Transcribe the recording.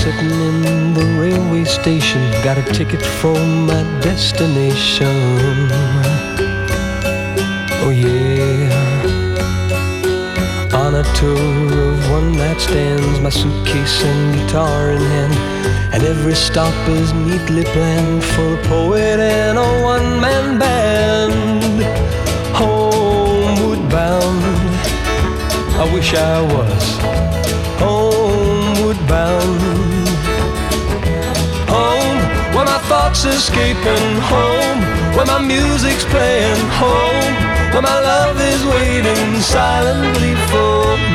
sitting in the railway station, got a ticket for my destination. Oh yeah. On a tour of one-night stands, my suitcase and guitar in hand, and every stop is neatly planned for a poet and a one-man band. Homeward bound, I wish I was homeward bound. Home, where my thoughts escaping. Home, where my music's playing. Home, where my love is waiting silently for me.